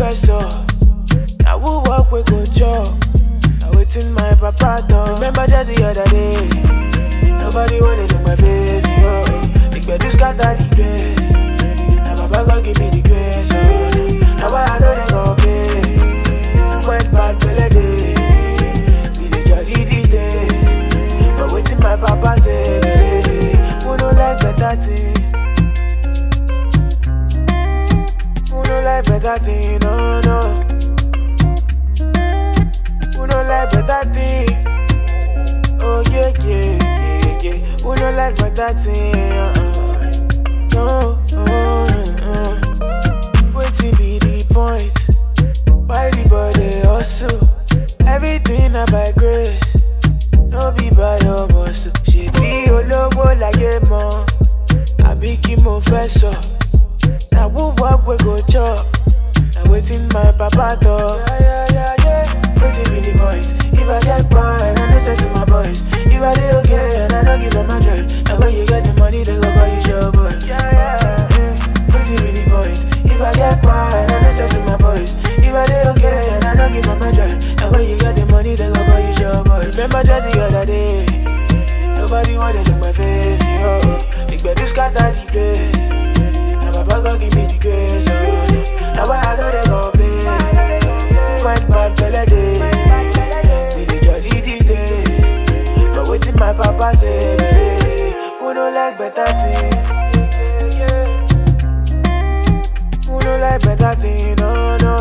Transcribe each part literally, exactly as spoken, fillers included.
professor. Now who walk we go job. I waiting my papa done. Remember just the other day. Nobody wanted in my face, yo. Big bed, you scatter the place. Now papa gon' give me the grace, oh. Now I know they gon' pay. Went bad belly day. We dey jolly these days. But waiting my papa say, he say, who no like better thing? Who no like better thing? No, no. Who no like better thing? Oh yeah, yeah, yeah, yeah. Who no like better thing? Uh-uh. No, uh, uh. Waiting be the point. Why the body hustle? Everything I by grace. No be by your muscle. She be all over like a mom. I be Kimo Fessor. Now who walk we go chop. Now waiting my papa talk. Yeah, yeah, yeah, yeah. Waiting be the point. If I get by and I listen to my boys. If I do okay and I don't give them my joy. Now when you get the money they go call you show boy. Yeah, yeah, yeah. Waiting be the point. If I get by and I listen to my boys. If I do okay and I don't give them my joy. Now when you get the money they go call you show boy. Remember just the other day. Nobody wanted in my face, yo. Big bed, you scatter the place. Now papa gon' give me the grace, oh. Now I know they gon' pay. Went bad belly day. We dey jolly these days. But waiting my papa say, he say, who no like better thing? Who no like better thing? No, no.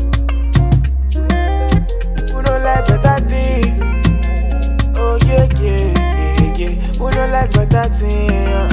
Who no like better thing? Oh yeah, yeah, yeah, yeah. Who no like better thing?